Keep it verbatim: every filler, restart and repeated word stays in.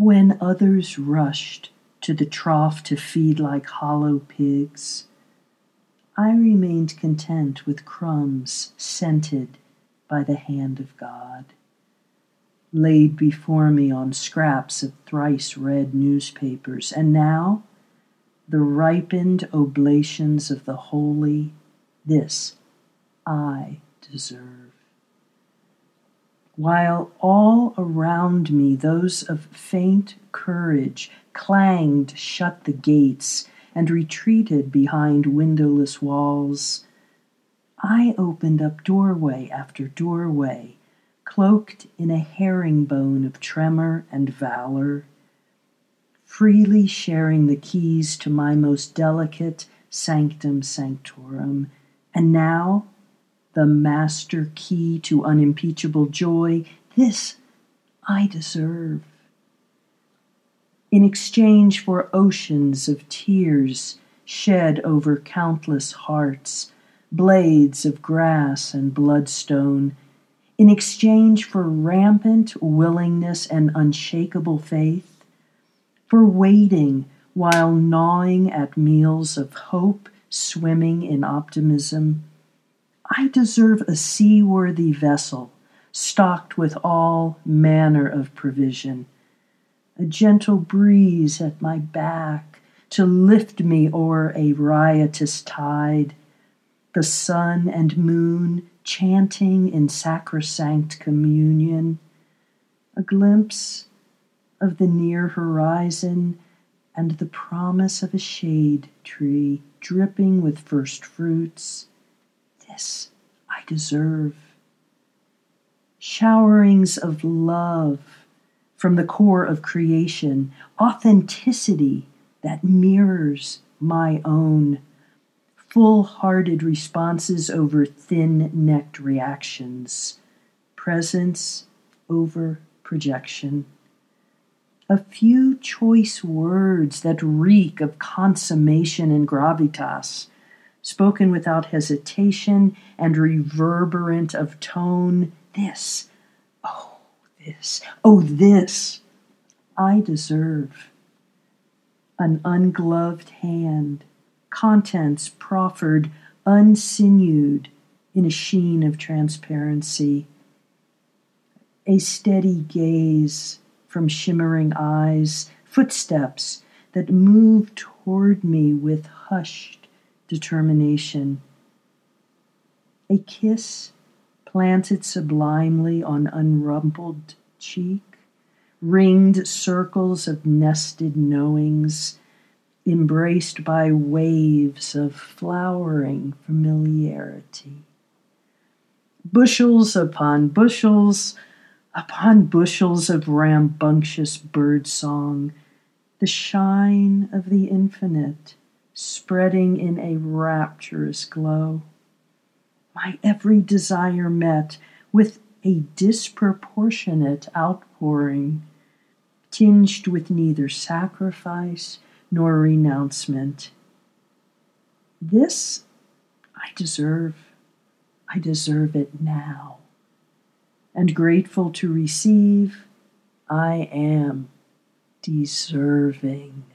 When others rushed to the trough to feed like hollow pigs, I remained content with crumbs scented by the hand of God, laid before me on scraps of thrice-read newspapers, and now the ripened oblations of the holy, this I deserve. While all around me those of faint courage clanged shut the gates and retreated behind windowless walls, I opened up doorway after doorway, cloaked in a herringbone of tremor and valor, freely sharing the keys to my most delicate sanctum sanctorum, and now the master key to unimpeachable joy, this I deserve. In exchange for oceans of tears shed over countless hearts, blades of grass and bloodstone, in exchange for rampant willingness and unshakable faith, for waiting while gnawing at meals of hope, swimming in optimism, I deserve a seaworthy vessel stocked with all manner of provision, a gentle breeze at my back to lift me o'er a riotous tide, the sun and moon chanting in sacrosanct communion, a glimpse of the near horizon and the promise of a shade tree dripping with first fruits. This I deserve. Showerings of love from the core of creation, authenticity that mirrors my own, full-hearted responses over thin-necked reactions, presence over projection. A few choice words that reek of consummation and gravitas, spoken without hesitation and reverberant of tone. This, oh, this, oh, this, I deserve. An ungloved hand, contents proffered unsinewed in a sheen of transparency, a steady gaze from shimmering eyes, footsteps that move toward me with hushed determination. A kiss planted sublimely on unrumpled cheek, ringed circles of nested knowings, embraced by waves of flowering familiarity. Bushels upon bushels upon bushels of rambunctious birdsong, the shine of the infinite spreading in a rapturous glow. My every desire met with a disproportionate outpouring, tinged with neither sacrifice nor renouncement. This I deserve. I deserve it now. And grateful to receive, I am deserving.